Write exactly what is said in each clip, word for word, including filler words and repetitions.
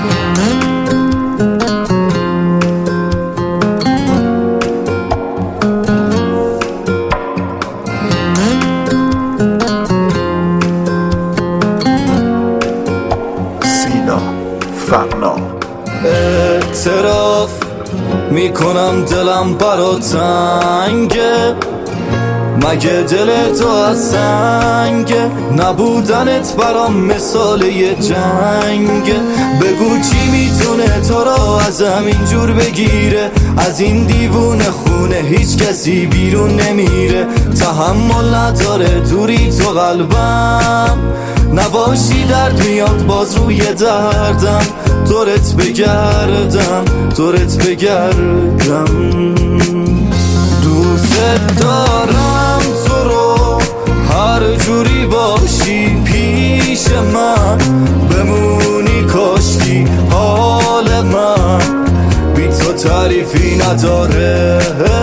فنا اعتراف میکنم دلم برا تنگه، مگه دل تو از سنگه؟ نبودنت برام مثال یه جنگه. بگو چی میتونه تو را ازم اینجور بگیره؟ از این دیوونه خونه هیچ کسی بیرون نمیره. تحمل نداره دوری تو قلبم، نباشی درد میاد باز روی دردم. دورت بگردم دورت بگردم. دوست دارم تو رو هر جوری باشی پیش من، بمونی کاشکی حال من بی تو تعریفی نداره.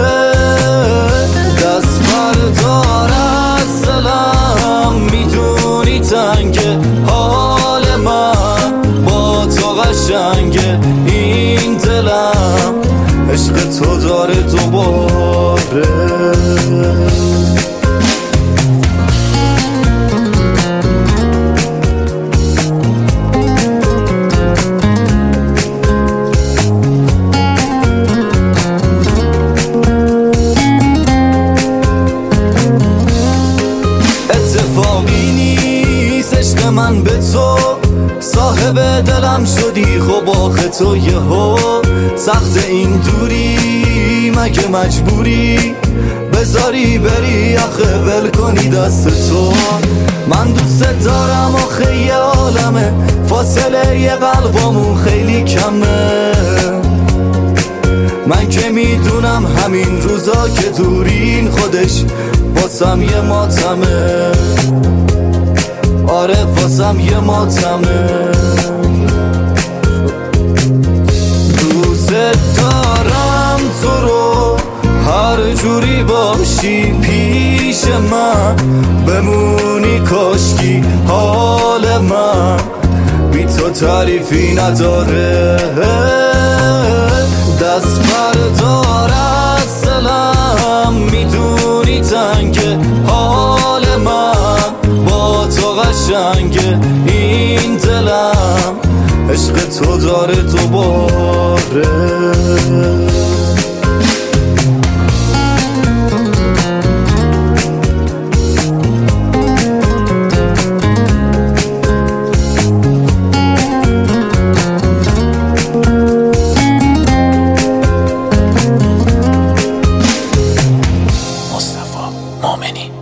دست بردار از دلم، میدونی تنگه حال من با تو قشنگه این دلم، عشق تو داره دوباره. اتفاقی نیست عشق من به تو، صاحب دلم شدی خب آخه تو یهو. سخت این دوری مگه مجبوری بذاری بری؟ آخه ول کنی دست تو. من دوست دارم آخه یه عالمه، فاصله یه قلبامون خیلی کمه. من که میدونم همین روزا که دورین خودش واسم یه ماتمه. آره واسم یه ماتمه. دوست دارم تو رو هر جوری باشی پیش من، بمونی کاشکی حال من بی تو تعریفی نداره. دست بردار از دلم، میدونی تنگه حال من با تو قشنگه این دلم، عشق تو داره دوباره. مصطفی مؤمنی.